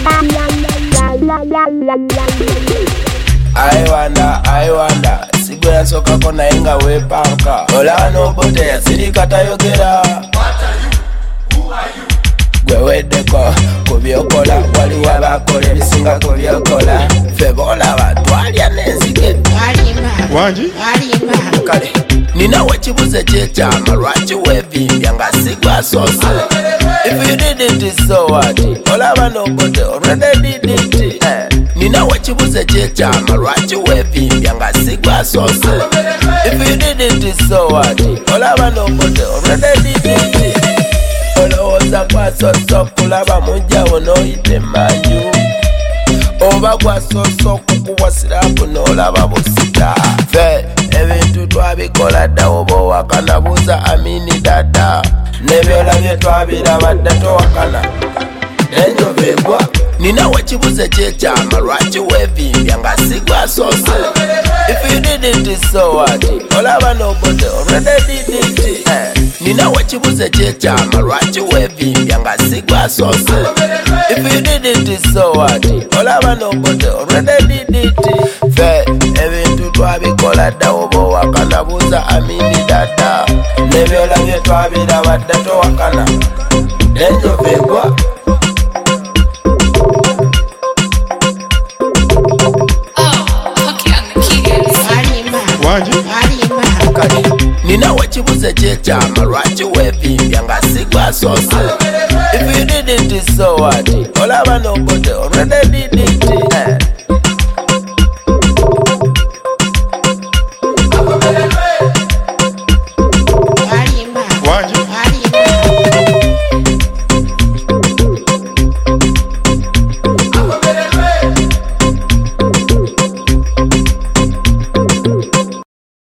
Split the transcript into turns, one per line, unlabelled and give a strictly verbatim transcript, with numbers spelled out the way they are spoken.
I wonder, I wonder. Sigura soka kona inga wepanka. Ola no bote ya sirikata yogera. What are you? Who are you? Gwewedeko kubyokola wali wabakole bisinga kubyokola. Febola batwalya nenzige.
Wanji?
Kale. Nina wachibuze chechama lwaki wevimbya nga sigwa sose. If you did it it's so what? Olaba no bote already did it. Eh. Nina wachibuze chechama lwaki wevimbya nga sigwa sose. If you did it it's so what? Olaba no bote already did it. Olowooza kwa soso kulaba mujjawo n'oyite manju. Oba gwa soso kukuwasiraku n'olaba busika. Fe ebintu twabikola dda oba owakana buuza Amini dada. N'ebyolabye twabiraba dda towakana. Enjovu egwa. Nina wachibuze chechama lwaki wevimbya nga sigwa sose. If you did it it's so what? Olaba n'obote already did it. Eh. Nina wachibuze chechama lwaki wevimbya nga sigwa sose. If you did it it's so what? Olaba n'obote already did it. Fe ebintu twabikola dda oba owakana buuza Amini dada. N'ebyolabye twabiraba dda towakana. Enjovu egwa. Nina wachibuze chechama lwaki wevimbya nga sigwa sose. If you did it it's so what? Olaba no bote already did it.